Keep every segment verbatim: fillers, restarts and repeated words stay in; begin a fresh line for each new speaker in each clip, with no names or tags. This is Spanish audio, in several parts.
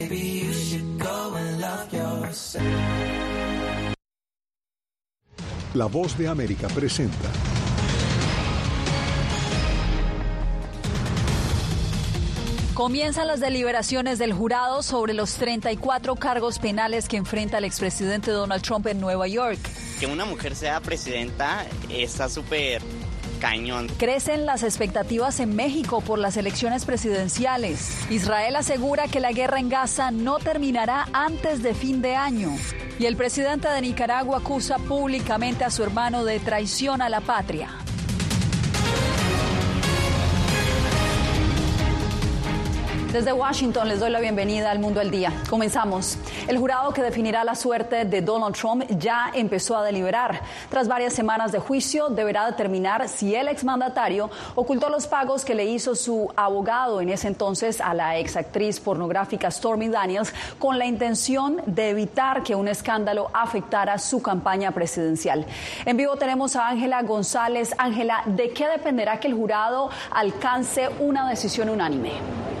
La Voz de América presenta
Comienzan las deliberaciones del jurado sobre los treinta y cuatro cargos penales que enfrenta el expresidente Donald Trump en Nueva York.
Que una mujer sea presidenta está súper cañón.
Crecen las expectativas en México por las elecciones presidenciales. Israel asegura que la guerra en Gaza no terminará antes de fin de año. Y el presidente de Nicaragua acusa públicamente a su hermano de traición a la patria. Desde Washington les doy la bienvenida al Mundo al Día. Comenzamos. El jurado que definirá la suerte de Donald Trump ya empezó a deliberar. Tras varias semanas de juicio, deberá determinar si el exmandatario ocultó los pagos que le hizo su abogado en ese entonces a la exactriz pornográfica Stormy Daniels con la intención de evitar que un escándalo afectara su campaña presidencial. En vivo tenemos a Ángela González. Ángela, ¿de qué dependerá que el jurado alcance una decisión unánime?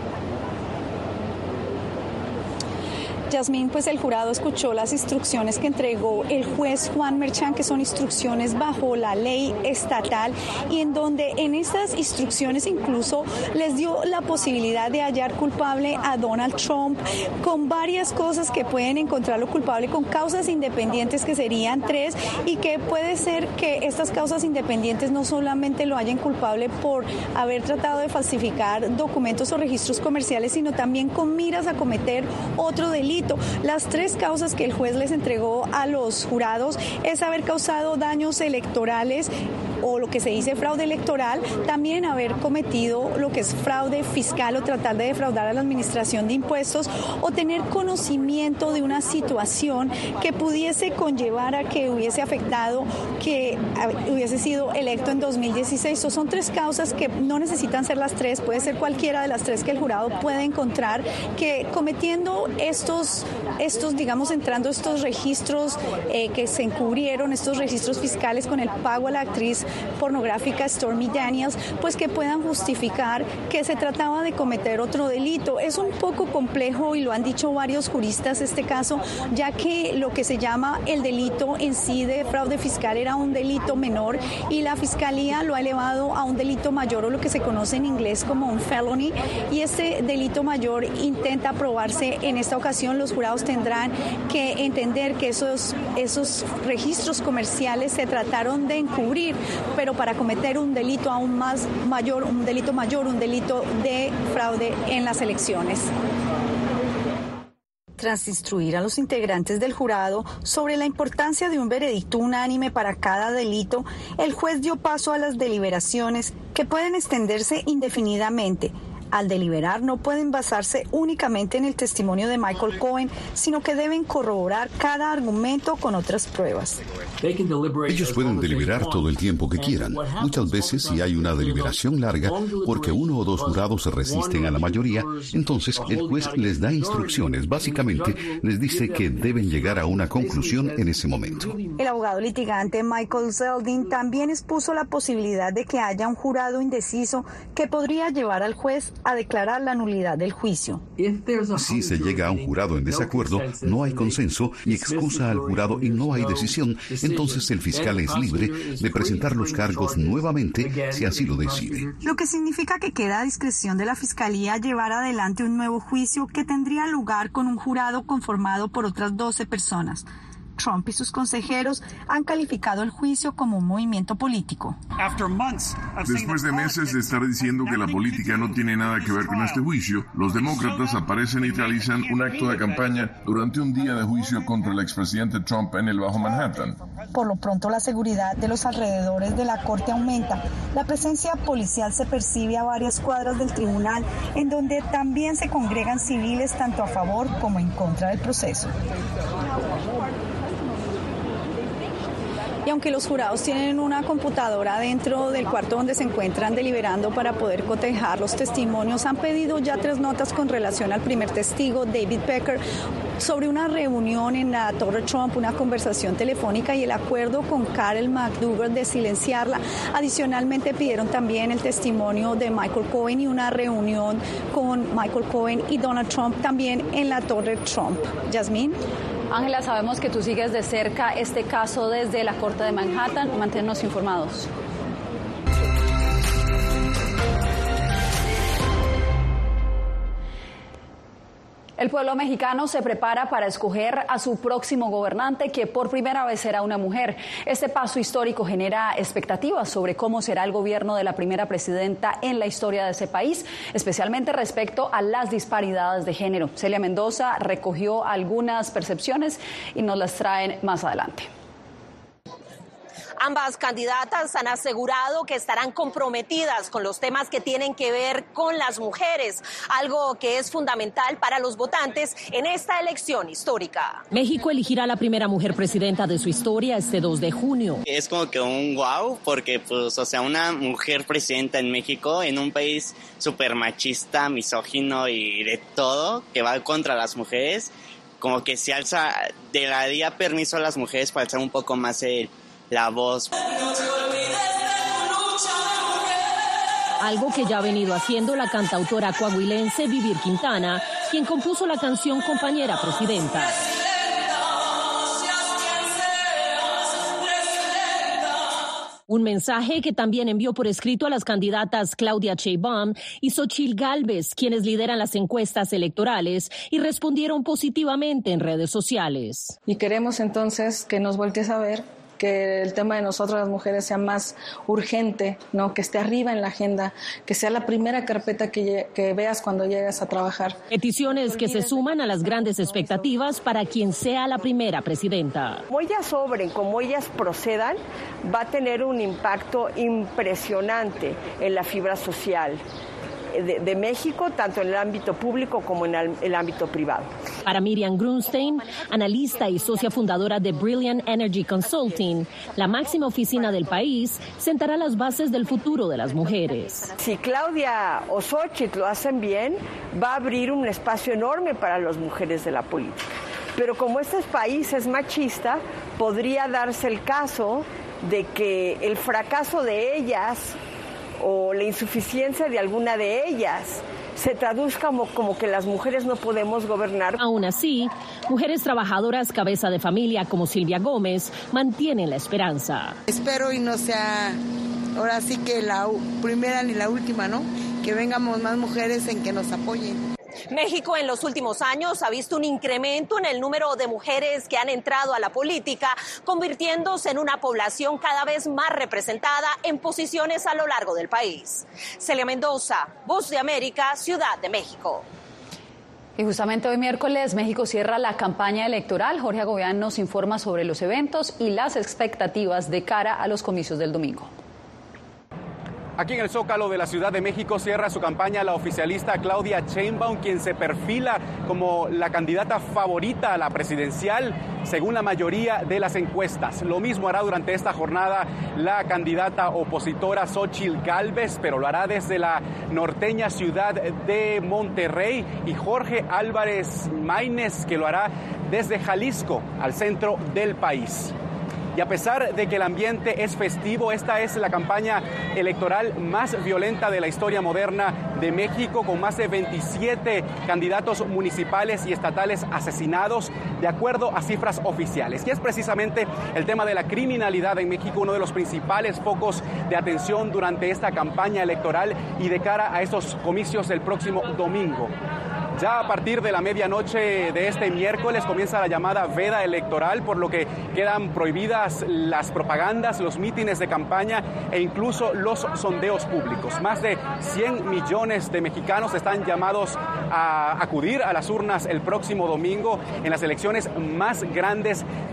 Yasmín, pues el jurado escuchó las instrucciones que entregó el juez Juan Merchan, que son instrucciones bajo la ley estatal, y en donde en estas instrucciones incluso les dio la posibilidad de hallar culpable a Donald Trump con varias cosas que pueden encontrarlo culpable, con causas independientes que serían tres, y que puede ser que estas causas independientes no solamente lo hallen culpable por haber tratado de falsificar documentos o registros comerciales, sino también con miras a cometer otro delito. Las tres causas que el juez les entregó a los jurados es haber causado daños electorales o lo que se dice fraude electoral, también haber cometido lo que es fraude fiscal o tratar de defraudar a la administración de impuestos, o tener conocimiento de una situación que pudiese conllevar a que hubiese afectado que hubiese sido electo en dos mil dieciséis. O son tres causas que no necesitan ser las tres, puede ser cualquiera de las tres que el jurado puede encontrar que cometiendo estos, estos digamos, entrando estos registros eh, que se encubrieron, estos registros fiscales con el pago a la actriz pornográfica Stormy Daniels, pues que puedan justificar que se trataba de cometer otro delito. Es un poco complejo, y lo han dicho varios juristas, este caso, ya que lo que se llama el delito en sí de fraude fiscal era un delito menor, y la fiscalía lo ha elevado a un delito mayor, o lo que se conoce en inglés como un felony, y este delito mayor intenta probarse en esta ocasión. Los jurados tendrán que entender que esos, esos registros comerciales se trataron de encubrir, pero para cometer un delito aún más mayor, un delito mayor, un delito de fraude en las elecciones. Tras instruir a los integrantes del jurado sobre la importancia de un veredicto unánime para cada delito, el juez dio paso a las deliberaciones, que pueden extenderse indefinidamente. Al deliberar, no pueden basarse únicamente en el testimonio de Michael Cohen, sino que deben corroborar cada argumento con otras pruebas.
Ellos pueden deliberar todo el tiempo que quieran. Muchas veces, si hay una deliberación larga, porque uno o dos jurados se resisten a la mayoría, entonces el juez les da instrucciones. Básicamente, les dice que deben llegar a una conclusión en ese momento.
El abogado litigante Michael Zeldin también expuso la posibilidad de que haya un jurado indeciso que podría llevar al juez a declarar la nulidad del juicio.
Si se llega a un jurado en desacuerdo, no hay consenso y excusa al jurado y no hay decisión, entonces el fiscal es libre de presentar los cargos nuevamente si así lo decide.
Lo que significa que queda a discreción de la fiscalía llevar adelante un nuevo juicio que tendría lugar con un jurado conformado por otras doce personas. Trump y sus consejeros han calificado el juicio como un movimiento político.
Después de meses de estar diciendo que la política no tiene nada que ver con este juicio, los demócratas aparecen y realizan un acto de campaña durante un día de juicio contra el expresidente Trump en el Bajo Manhattan.
Por lo pronto, la seguridad de los alrededores de la corte aumenta. La presencia policial se percibe a varias cuadras del tribunal, en donde también se congregan civiles tanto a favor como en contra del proceso. Y aunque los jurados tienen una computadora dentro del cuarto donde se encuentran deliberando para poder cotejar los testimonios, han pedido ya tres notas con relación al primer testigo, David Pecker, sobre una reunión en la Torre Trump, una conversación telefónica y el acuerdo con Carol McDougal de silenciarla. Adicionalmente pidieron también el testimonio de Michael Cohen y una reunión con Michael Cohen y Donald Trump también en la Torre Trump. Yasmín.
Ángela, sabemos que tú sigues de cerca este caso desde la Corte de Manhattan. Manténnos informados. El pueblo mexicano se prepara para escoger a su próximo gobernante, que por primera vez será una mujer. Este paso histórico genera expectativas sobre cómo será el gobierno de la primera presidenta en la historia de ese país, especialmente respecto a las disparidades de género. Celia Mendoza recogió algunas percepciones y nos las traen más adelante.
Ambas candidatas han asegurado que estarán comprometidas con los temas que tienen que ver con las mujeres, algo que es fundamental para los votantes en esta elección histórica.
México elegirá a la primera mujer presidenta de su historia este dos de junio.
Es como que un wow, porque pues, o sea, una mujer presidenta en México, en un país súper machista, misógino y de todo, que va contra las mujeres, como que se alza, le daría permiso a las mujeres para alzar un poco más el la voz.
Algo que ya ha venido haciendo la cantautora coahuilense Vivir Quintana, quien compuso la canción Compañera Presidenta. Un mensaje que también envió por escrito a las candidatas Claudia Sheinbaum y Xóchitl Gálvez, quienes lideran las encuestas electorales y respondieron positivamente en redes sociales.
Y queremos entonces que nos voltees a ver, que el tema de nosotras las mujeres sea más urgente, ¿no? Que esté arriba en la agenda, que sea la primera carpeta que, que veas cuando llegas a trabajar.
Peticiones que se suman a las grandes expectativas para quien sea la primera presidenta.
Como ellas obren, como ellas procedan, va a tener un impacto impresionante en la fibra social De, de México, tanto en el ámbito público como en el, el ámbito privado.
Para Miriam Grunstein, analista y socia fundadora de Brilliant Energy Consulting, la máxima oficina del país sentará las bases del futuro de las mujeres.
Si Claudia o Xóchitl lo hacen bien, va a abrir un espacio enorme para las mujeres de la política. Pero como este país es machista, podría darse el caso de que el fracaso de ellas o la insuficiencia de alguna de ellas se traduzca como, como que las mujeres no podemos gobernar.
Aún así, mujeres trabajadoras cabeza de familia como Silvia Gómez mantienen la esperanza.
Espero y no sea ahora sí que la primera ni la última, ¿no? Que vengamos más mujeres en que nos apoyen.
México en los últimos años ha visto un incremento en el número de mujeres que han entrado a la política, convirtiéndose en una población cada vez más representada en posiciones a lo largo del país. Celia Mendoza, Voz de América, Ciudad de México.
Y justamente hoy miércoles México cierra la campaña electoral. Jorge Agobián nos informa sobre los eventos y las expectativas de cara a los comicios del domingo.
Aquí en el Zócalo de la Ciudad de México cierra su campaña la oficialista Claudia Sheinbaum, quien se perfila como la candidata favorita a la presidencial, según la mayoría de las encuestas. Lo mismo hará durante esta jornada la candidata opositora Xóchitl Gálvez, pero lo hará desde la norteña ciudad de Monterrey, y Jorge Álvarez Maínez, que lo hará desde Jalisco, al centro del país. Y a pesar de que el ambiente es festivo, esta es la campaña electoral más violenta de la historia moderna de México, con más de veintisiete candidatos municipales y estatales asesinados, de acuerdo a cifras oficiales. Y es precisamente el tema de la criminalidad en México uno de los principales focos de atención durante esta campaña electoral y de cara a estos comicios del próximo domingo. Ya a partir de la medianoche de este miércoles comienza la llamada veda electoral, por lo que quedan prohibidas las propagandas, los mítines de campaña e incluso los sondeos públicos. Más de cien millones de mexicanos están llamados a acudir a las urnas el próximo domingo en las elecciones más grandes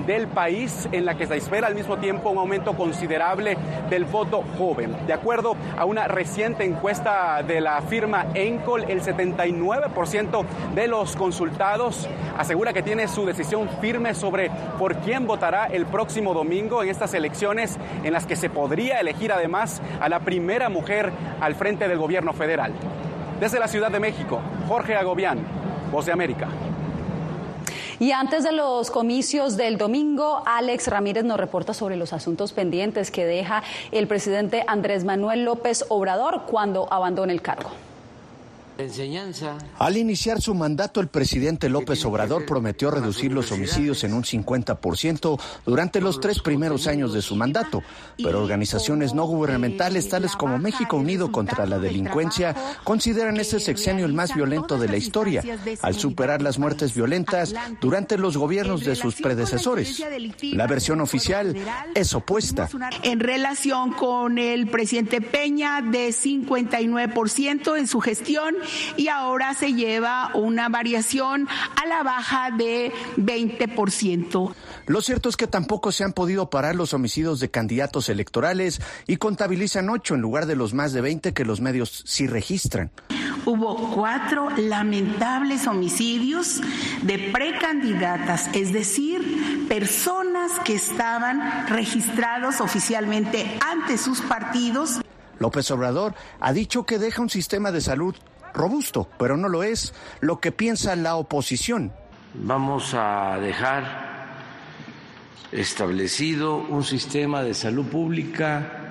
del país, en la que se espera al mismo tiempo un aumento considerable del voto joven. De acuerdo a una reciente encuesta de la firma Encol, el setenta y nueve por ciento de los consultados asegura que tiene su decisión firme sobre por quién votará el próximo domingo en estas elecciones, en las que se podría elegir además a la primera mujer al frente del gobierno federal. Desde la Ciudad de México, Jorge Agobián, Voz de América.
Y antes de los comicios del domingo, Alex Ramírez nos reporta sobre los asuntos pendientes que deja el presidente Andrés Manuel López Obrador cuando abandone el cargo.
Enseñanza. Al iniciar su mandato, el presidente López Obrador prometió reducir los homicidios en un cincuenta por ciento durante los tres primeros años de su mandato, pero organizaciones no gubernamentales tales como México Unido contra la Delincuencia consideran este sexenio el más violento de la historia, al superar las muertes violentas durante los gobiernos de sus predecesores. La versión oficial es opuesta.
En relación con el presidente Peña, de cincuenta y nueve por ciento en su gestión, y ahora se lleva una variación a la baja de veinte por ciento.
Lo cierto es que tampoco se han podido parar los homicidios de candidatos electorales y contabilizan ocho en lugar de los más de veinte que los medios sí registran.
Hubo cuatro lamentables homicidios de precandidatas, es decir, personas que estaban registrados oficialmente ante sus partidos.
López Obrador ha dicho que deja un sistema de salud robusto, pero no lo es lo que piensa la oposición.
Vamos a dejar establecido un sistema de salud pública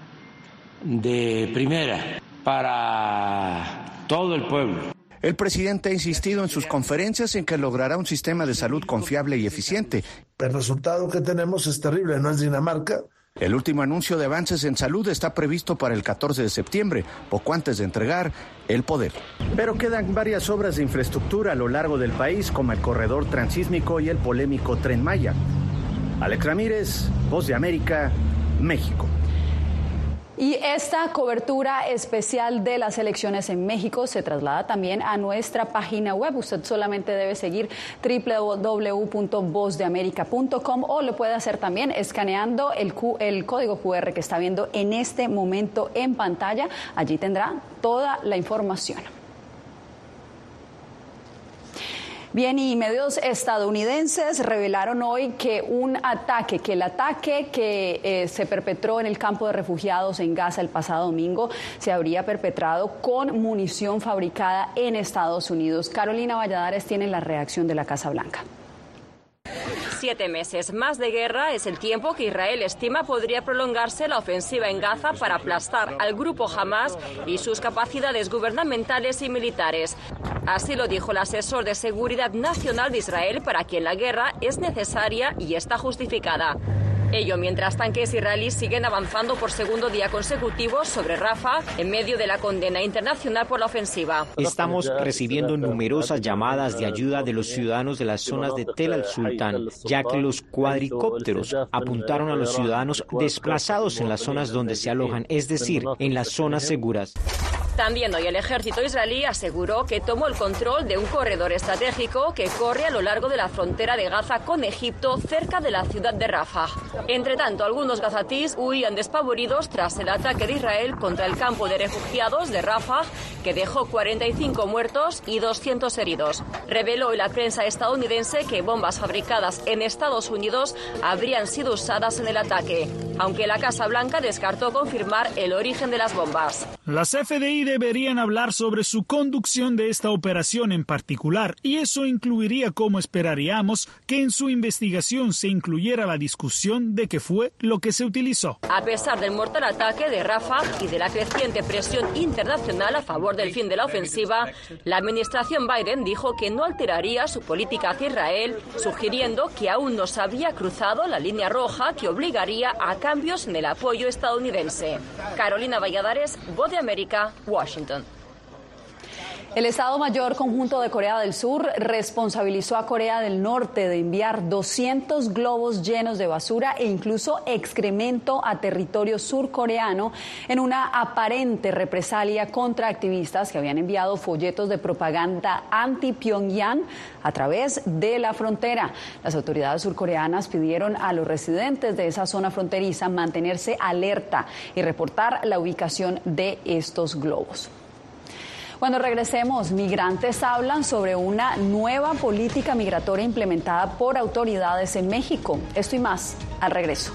de primera para todo el pueblo.
El presidente ha insistido en sus conferencias en que logrará un sistema de salud confiable y eficiente.
El resultado que tenemos es terrible, no es Dinamarca.
El último anuncio de avances en salud está previsto para el catorce de septiembre, poco antes de entregar el poder. Pero quedan varias obras de infraestructura a lo largo del país, como el corredor transísmico y el polémico Tren Maya. Alex Ramírez, Voz de América, México.
Y esta cobertura especial de las elecciones en México se traslada también a nuestra página web. Usted solamente debe seguir doble u doble u doble u punto voz de américa punto com o lo puede hacer también escaneando el, Q, el código cu erre que está viendo en este momento en pantalla. Allí tendrá toda la información. Bien, y medios estadounidenses revelaron hoy que un ataque, que el ataque que eh, se perpetró en el campo de refugiados en Gaza el pasado domingo se habría perpetrado con munición fabricada en Estados Unidos. Carolina Valladares tiene la reacción de la Casa Blanca.
Siete meses más de guerra es el tiempo que Israel estima podría prolongarse la ofensiva en Gaza para aplastar al grupo Hamas y sus capacidades gubernamentales y militares. Así lo dijo el asesor de Seguridad Nacional de Israel, para quien la guerra es necesaria y está justificada. Ello mientras tanques israelíes siguen avanzando por segundo día consecutivo sobre Rafah en medio de la condena internacional por la ofensiva.
Estamos recibiendo numerosas llamadas de ayuda de los ciudadanos de las zonas de Tel al-Sultán, ya que los cuadricópteros apuntaron a los ciudadanos desplazados en las zonas donde se alojan, es decir, en las zonas seguras.
También hoy el ejército israelí aseguró que tomó el control de un corredor estratégico que corre a lo largo de la frontera de Gaza con Egipto, cerca de la ciudad de Rafah. Entre tanto, algunos gazatíes huían despavoridos tras el ataque de Israel contra el campo de refugiados de Rafah, que dejó cuarenta y cinco muertos y doscientos heridos. Reveló hoy la prensa estadounidense que bombas fabricadas en Estados Unidos habrían sido usadas en el ataque, aunque la Casa Blanca descartó confirmar el origen de las bombas.
Las F D I deberían hablar sobre su conducción de esta operación en particular, y eso incluiría, como esperaríamos, que en su investigación se incluyera la discusión de qué fue lo que se utilizó.
A pesar del mortal ataque de Rafah y de la creciente presión internacional a favor del fin de la ofensiva, la administración Biden dijo que no alteraría su política hacia Israel, sugiriendo que aún no se había cruzado la línea roja que obligaría a cambios en el apoyo estadounidense. Carolina Valladares, Voz de América, Washington.
El Estado Mayor Conjunto de Corea del Sur responsabilizó a Corea del Norte de enviar doscientos globos llenos de basura e incluso excremento a territorio surcoreano en una aparente represalia contra activistas que habían enviado folletos de propaganda anti-Pyongyang a través de la frontera. Las autoridades surcoreanas pidieron a los residentes de esa zona fronteriza mantenerse alerta y reportar la ubicación de estos globos. Cuando regresemos, migrantes hablan sobre una nueva política migratoria implementada por autoridades en México. Esto y más al regreso.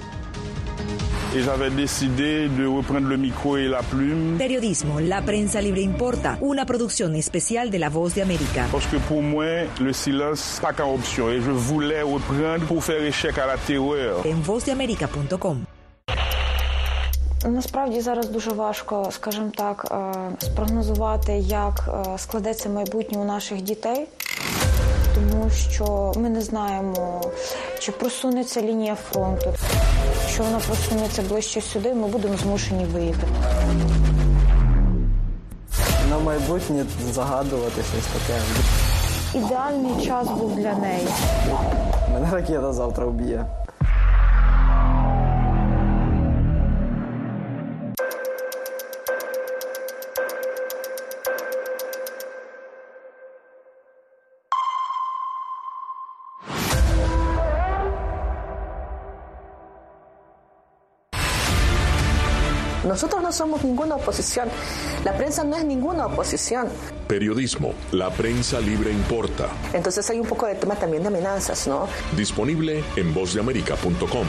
Periodismo, la prensa libre importa, una producción especial de La Voz de América.
Porque para mí el silencio no es una opción y yo voulais reprendre pour faire échec à la terreur.
En voz de américa punto com.
Насправді зараз дуже важко, скажімо так, спрогнозувати, як складеться майбутнє у наших дітей, тому що ми не знаємо, чи просунеться лінія фронту. Якщо вона просунеться ближче сюди, ми будемо змушені виїхати.
На майбутнє загадувати щось таке.
Ідеальний час був для неї.
Мене ракета завтра вб'є.
Nosotros no somos ninguna oposición. La prensa no es ninguna oposición.
Periodismo, la prensa libre importa.
Entonces hay un poco de tema también de amenazas, ¿no?
Disponible en voz de américa punto com.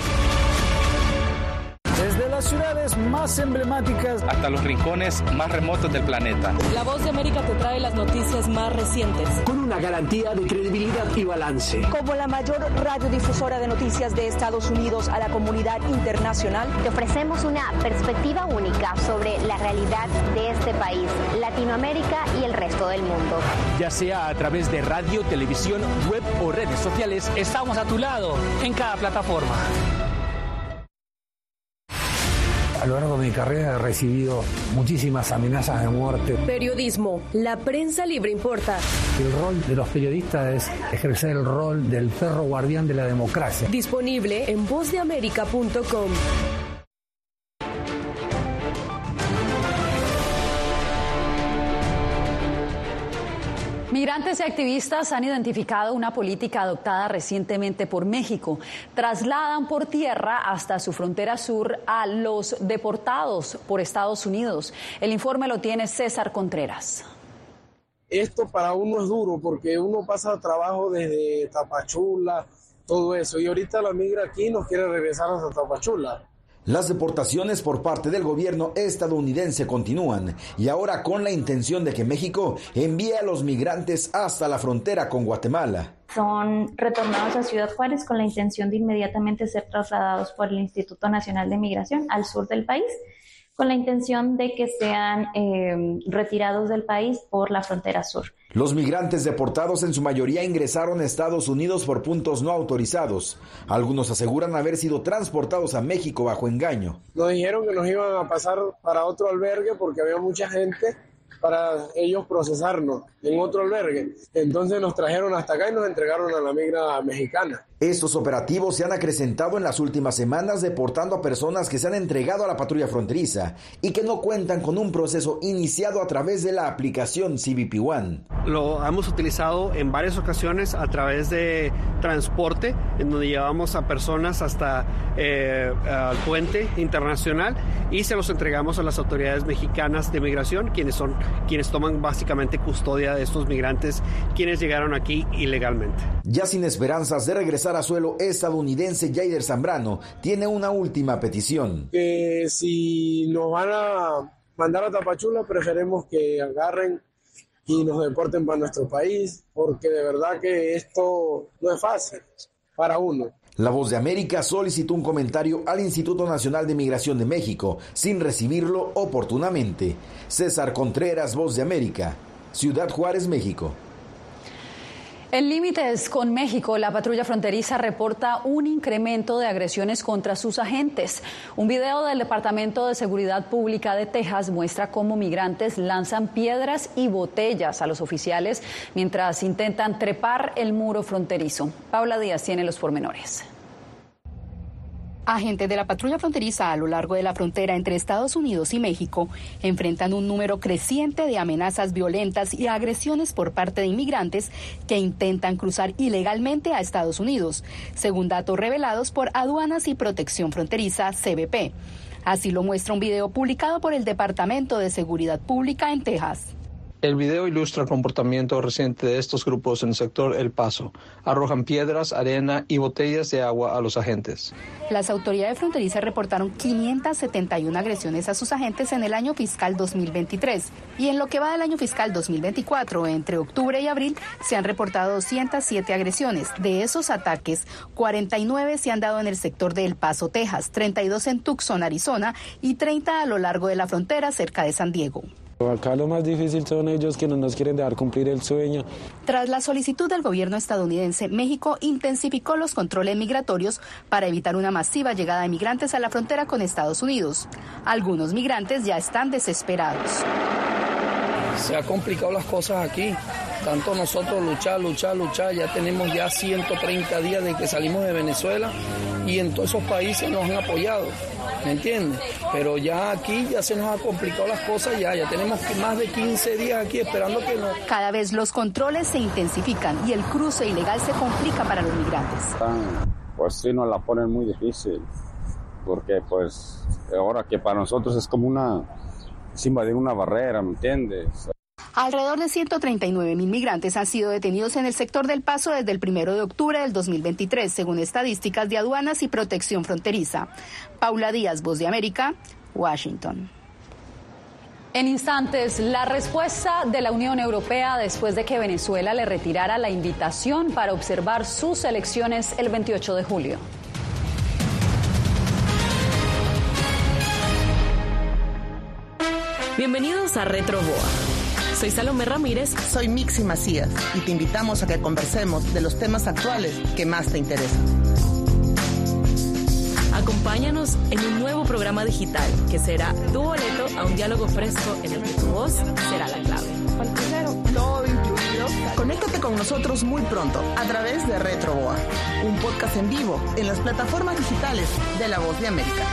Desde las ciudades más emblemáticas
hasta los rincones más remotos del planeta.
La Voz de América te trae las noticias más recientes.
Con una garantía de credibilidad y balance.
Como la mayor radiodifusora de noticias de Estados Unidos a la comunidad internacional,
te ofrecemos una perspectiva única sobre la realidad de este país, Latinoamérica y el resto del mundo.
Ya sea a través de radio, televisión, web o redes sociales,
estamos a tu lado en cada plataforma.
A lo largo de mi carrera he recibido muchísimas amenazas de muerte.
Periodismo, la prensa libre importa.
El rol de los periodistas es ejercer el rol del perro guardián de la democracia.
Disponible en voz de américa punto com.
Migrantes y activistas han identificado una política adoptada recientemente por México. Trasladan por tierra hasta su frontera sur a los deportados por Estados Unidos. El informe lo tiene César Contreras.
Esto para uno es duro porque uno pasa trabajo desde Tapachula, todo eso. Y ahorita la migra aquí nos quiere regresar hasta Tapachula.
Las deportaciones por parte del gobierno estadounidense continúan y ahora con la intención de que México envíe a los migrantes hasta la frontera con Guatemala.
Son retornados a Ciudad Juárez con la intención de inmediatamente ser trasladados por el Instituto Nacional de Migración al sur del país, con la intención de que sean eh, retirados del país por la frontera sur.
Los migrantes deportados en su mayoría ingresaron a Estados Unidos por puntos no autorizados. Algunos aseguran haber sido transportados a México bajo engaño.
Nos dijeron que nos iban a pasar para otro albergue porque había mucha gente para ellos procesarnos en otro albergue. Entonces nos trajeron hasta acá y nos entregaron a la migra mexicana.
Estos operativos se han acrecentado en las últimas semanas deportando a personas que se han entregado a la patrulla fronteriza y que no cuentan con un proceso iniciado a través de la aplicación C B P One.
Lo hemos utilizado en varias ocasiones a través de transporte, en donde llevamos a personas hasta eh, al puente internacional y se los entregamos a las autoridades mexicanas de migración, quienes son quienes toman básicamente custodia de estos migrantes, quienes llegaron aquí ilegalmente.
Ya sin esperanzas de regresar a suelo estadounidense, Yaider Zambrano tiene una última petición.
Que si nos van a mandar a Tapachula, preferemos que agarren y nos deporten para nuestro país, porque de verdad que esto no es fácil para uno.
La Voz de América solicitó un comentario al Instituto Nacional de Migración de México, sin recibirlo oportunamente. César Contreras, Voz de América, Ciudad Juárez, México.
En límites con México, la patrulla fronteriza reporta un incremento de agresiones contra sus agentes. Un video del Departamento de Seguridad Pública de Texas muestra cómo migrantes lanzan piedras y botellas a los oficiales mientras intentan trepar el muro fronterizo. Paula Díaz tiene los pormenores.
Agentes de la patrulla fronteriza a lo largo de la frontera entre Estados Unidos y México enfrentan un número creciente de amenazas violentas y agresiones por parte de inmigrantes que intentan cruzar ilegalmente a Estados Unidos, según datos revelados por Aduanas y Protección Fronteriza, C B P. Así lo muestra un video publicado por el Departamento de Seguridad Pública en Texas.
El video ilustra el comportamiento reciente de estos grupos en el sector El Paso. Arrojan piedras, arena y botellas de agua a los agentes.
Las autoridades fronterizas reportaron quinientas setenta y una agresiones a sus agentes en el año fiscal dos mil veintitrés. Y en lo que va del año fiscal dos mil veinticuatro, entre octubre y abril, se han reportado doscientas siete agresiones. De esos ataques, cuarenta y nueve se han dado en el sector de El Paso, Texas, treinta y dos en Tucson, Arizona, y treinta a lo largo de la frontera cerca de San Diego.
Acá lo más difícil son ellos que no nos quieren dejar cumplir el sueño.
Tras la solicitud del gobierno estadounidense, México intensificó los controles migratorios para evitar una masiva llegada de migrantes a la frontera con Estados Unidos. Algunos migrantes ya están desesperados.
Se ha complicado las cosas aquí. Tanto nosotros luchar, luchar, luchar. Ya tenemos ya ciento treinta días de que salimos de Venezuela y en todos esos países nos han apoyado. ¿Me entiendes? Pero ya aquí ya se nos ha complicado las cosas, ya, ya tenemos más de quince días aquí esperando que nos...
Cada vez los controles se intensifican y el cruce ilegal se complica para los migrantes.
Pues sí, nos la ponen muy difícil, porque pues ahora que para nosotros es como una... es invadir una barrera, ¿me entiendes?
Alrededor de ciento treinta y nueve mil migrantes han sido detenidos en el sector del Paso desde el primero de octubre del dos mil veintitrés, según estadísticas de Aduanas y Protección Fronteriza. Paula Díaz, Voz de América, Washington.
En instantes, la respuesta de la Unión Europea después de que Venezuela le retirara la invitación para observar sus elecciones el veintiocho de julio.
Bienvenidos a Retro Boa. Soy Salomé Ramírez.
Soy Mixi Macías y te invitamos a que conversemos de los temas actuales que más te interesan.
Acompáñanos en un nuevo programa digital que será tu boleto a un diálogo fresco en el que tu voz será la clave.
Todo incluido. Conéctate con nosotros muy pronto a través de Retro Boa, un podcast en vivo en las plataformas digitales de La Voz de América.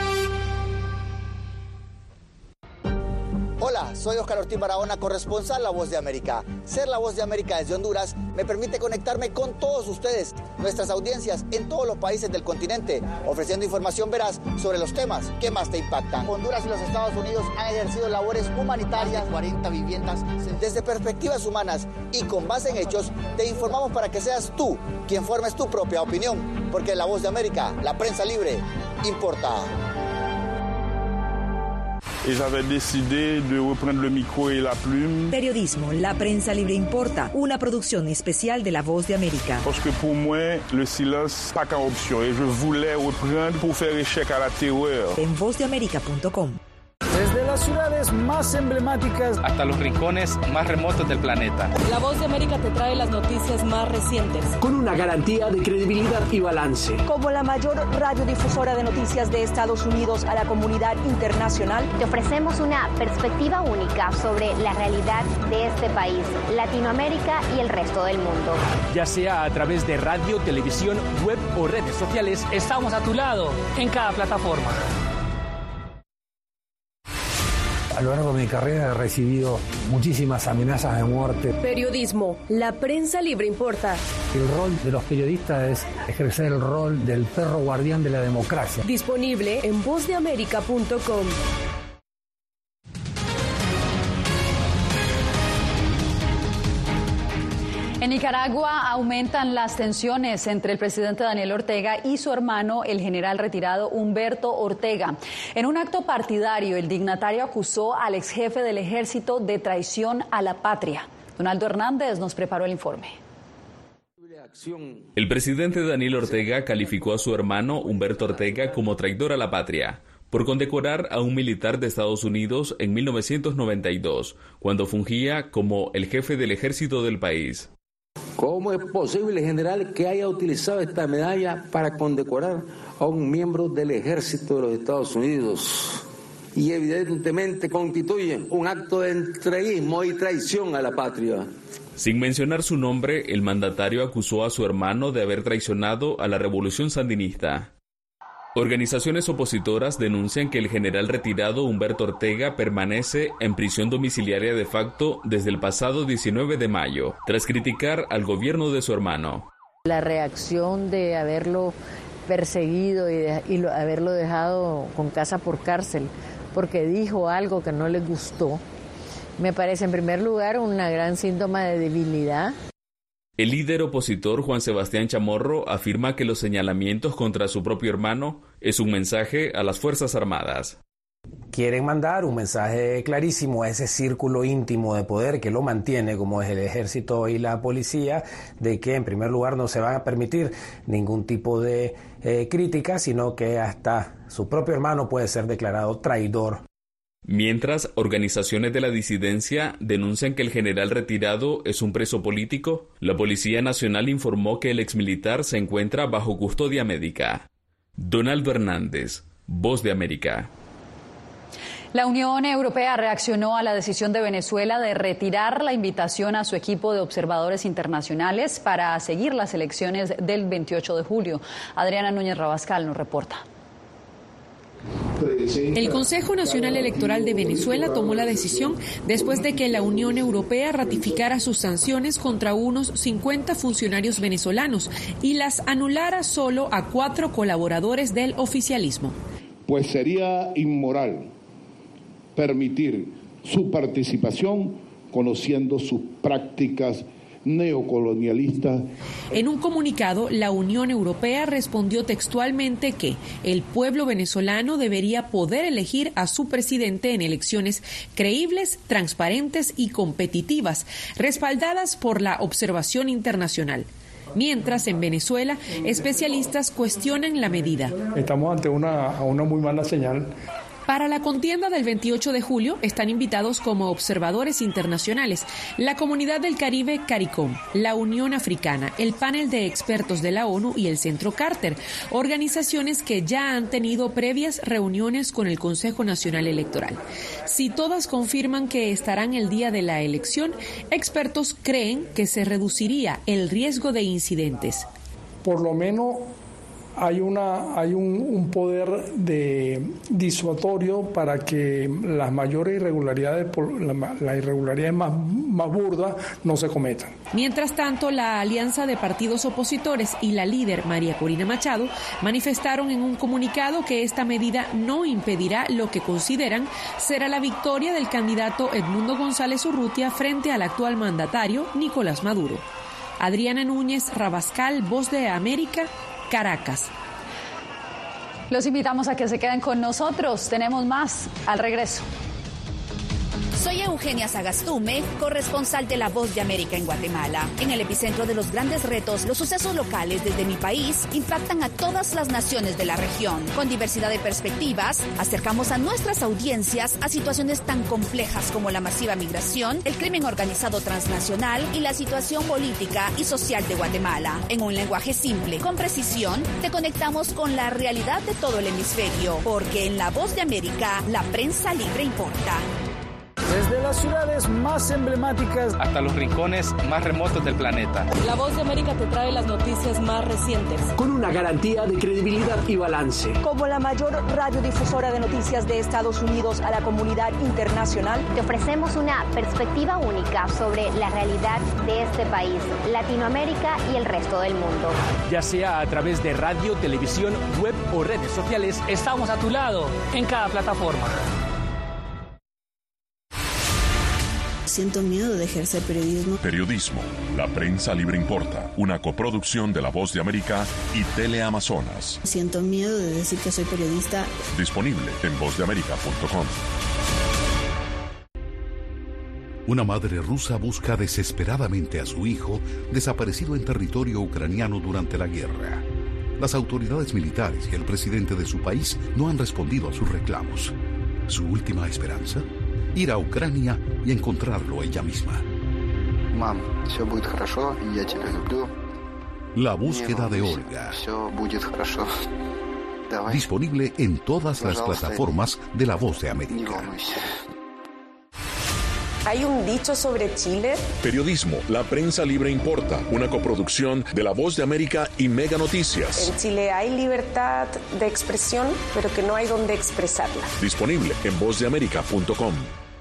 Hola, soy Oscar Ortiz Barahona, corresponsal La Voz de América. Ser La Voz de América desde Honduras me permite conectarme con todos ustedes, nuestras audiencias en todos los países del continente, ofreciendo información veraz sobre los temas que más te impactan. Honduras y los Estados Unidos han ejercido labores humanitarias, cuarenta viviendas. Desde perspectivas humanas y con base en hechos, te informamos para que seas tú quien formes tu propia opinión, porque La Voz de América, la prensa libre, importa.
Et j'avais décidé de reprendre le micro et la plume.
Periodismo, la prensa libre importa, una producción especial de La Voz de América.
Parce que pour moi, le silence pas qu'une option et je voulais reprendre pour faire échec à la terreur.
En voz de américa punto com.
Desde las ciudades más emblemáticas
hasta los rincones más remotos del planeta.
La Voz de América te trae las noticias más recientes.
Con una garantía de credibilidad y balance.
Como la mayor radiodifusora de noticias de Estados Unidos a la comunidad internacional,
te ofrecemos una perspectiva única sobre la realidad de este país, Latinoamérica y el resto del mundo.
Ya sea a través de radio, televisión, web o redes sociales,
estamos a tu lado en cada plataforma.
A lo largo de mi carrera he recibido muchísimas amenazas de muerte.
Periodismo, la prensa libre importa.
El rol de los periodistas es ejercer el rol del perro guardián de la democracia.
Disponible en voz de américa punto com.
En Nicaragua aumentan las tensiones entre el presidente Daniel Ortega y su hermano, el general retirado Humberto Ortega. En un acto partidario, el dignatario acusó al ex jefe del ejército de traición a la patria. Donaldo Hernández nos preparó el informe.
El presidente Daniel Ortega calificó a su hermano Humberto Ortega como traidor a la patria por condecorar a un militar de Estados Unidos en mil novecientos noventa y dos, cuando fungía como el jefe del ejército del país.
¿Cómo es posible, general, que haya utilizado esta medalla para condecorar a un miembro del ejército de los Estados Unidos? Y evidentemente constituye un acto de entreguismo y traición a la patria.
Sin mencionar su nombre, el mandatario acusó a su hermano de haber traicionado a la revolución sandinista. Organizaciones opositoras denuncian que el general retirado Humberto Ortega permanece en prisión domiciliaria de facto desde el pasado diecinueve de mayo, tras criticar al gobierno de su hermano.
La reacción de haberlo perseguido y, de, y lo, haberlo dejado con casa por cárcel porque dijo algo que no le gustó, me parece en primer lugar una gran síntoma de debilidad.
El líder opositor Juan Sebastián Chamorro afirma que los señalamientos contra su propio hermano es un mensaje a las Fuerzas Armadas.
Quieren mandar un mensaje clarísimo a ese círculo íntimo de poder que lo mantiene, como es el ejército y la policía, de que en primer lugar no se van a permitir ningún tipo de eh, crítica, sino que hasta su propio hermano puede ser declarado traidor.
Mientras, organizaciones de la disidencia denuncian que el general retirado es un preso político, la Policía Nacional informó que el exmilitar se encuentra bajo custodia médica. Donaldo Hernández, Voz de América.
La Unión Europea reaccionó a la decisión de Venezuela de retirar la invitación a su equipo de observadores internacionales para seguir las elecciones del veintiocho de julio. Adriana Núñez Rabascal nos reporta.
El Consejo Nacional Electoral de Venezuela tomó la decisión después de que la Unión Europea ratificara sus sanciones contra unos cincuenta funcionarios venezolanos y las anulara solo a cuatro colaboradores del oficialismo.
Pues sería inmoral permitir su participación conociendo sus prácticas neocolonialistas.
En un comunicado, la Unión Europea respondió textualmente que el pueblo venezolano debería poder elegir a su presidente en elecciones creíbles, transparentes y competitivas, respaldadas por la observación internacional. Mientras, en Venezuela, especialistas cuestionan la medida.
Estamos ante una, una muy mala señal.
Para la contienda del veintiocho de julio están invitados como observadores internacionales la Comunidad del Caribe CARICOM, la Unión Africana, el panel de expertos de la ONU y el Centro Carter, organizaciones que ya han tenido previas reuniones con el Consejo Nacional Electoral. Si todas confirman que estarán el día de la elección, expertos creen que se reduciría el riesgo de incidentes.
Por lo menos hay una hay un, un poder de disuasorio para que las mayores irregularidades, las la irregularidades más, más burdas no se cometan.
Mientras tanto, la alianza de partidos opositores y la líder María Corina Machado manifestaron en un comunicado que esta medida no impedirá lo que consideran será la victoria del candidato Edmundo González Urrutia frente al actual mandatario Nicolás Maduro. Adriana Núñez Rabascal, Voz de América, Caracas.
Los invitamos a que se queden con nosotros. Tenemos más al regreso.
Soy Eugenia Sagastume, corresponsal de La Voz de América en Guatemala. En el epicentro de los grandes retos, los sucesos locales desde mi país impactan a todas las naciones de la región. Con diversidad de perspectivas, acercamos a nuestras audiencias a situaciones tan complejas como la masiva migración, el crimen organizado transnacional y la situación política y social de Guatemala. En un lenguaje simple, con precisión, te conectamos con la realidad de todo el hemisferio, porque en La Voz de América, la prensa libre importa.
Desde las ciudades más emblemáticas
hasta los rincones más remotos del planeta.
La Voz de América te trae las noticias más recientes.
Con una garantía de credibilidad y balance.
Como la mayor radiodifusora de noticias de Estados Unidos a la comunidad internacional,
te ofrecemos una perspectiva única sobre la realidad de este país, Latinoamérica y el resto del mundo.
Ya sea a través de radio, televisión, web o redes sociales,
estamos a tu lado en cada plataforma.
Siento miedo de ejercer periodismo.
Periodismo. La prensa libre importa. Una coproducción de La Voz de América y Teleamazonas.
Siento miedo de decir que soy periodista.
Disponible en voz de américa punto com.
Una madre rusa busca desesperadamente a su hijo desaparecido en territorio ucraniano durante la guerra. Las autoridades militares y el presidente de su país no han respondido a sus reclamos. ¿Su última esperanza? Ir a Ucrania y encontrarlo ella misma.
Мам, все будет хорошо, я тебя люблю.
La búsqueda de Olga.
Все будет хорошо. Давай.
Disponible en todas las plataformas de La Voz de América.
Не волнуйся.
Hay un dicho sobre Chile.
Periodismo, la prensa libre importa, una coproducción de La Voz de América y Mega Noticias.
En Chile hay libertad de expresión, pero que no hay donde expresarla.
Disponible en voz de américa punto com.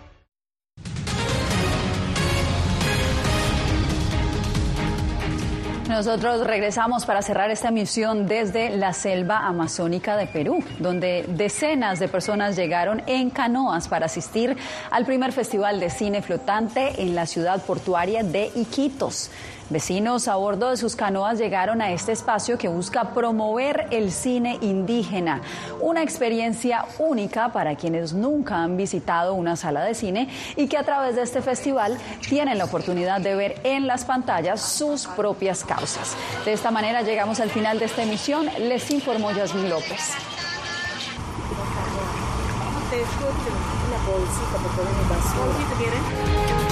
Nosotros regresamos para cerrar esta emisión desde la selva amazónica de Perú, donde decenas de personas llegaron en canoas para asistir al primer festival de cine flotante en la ciudad portuaria de Iquitos. Vecinos a bordo de sus canoas llegaron a este espacio que busca promover el cine indígena, una experiencia única para quienes nunca han visitado una sala de cine y que a través de este festival tienen la oportunidad de ver en las pantallas sus propias causas. De esta manera llegamos al final de esta emisión. Les informó Yasmín López.
Una bolsita, porque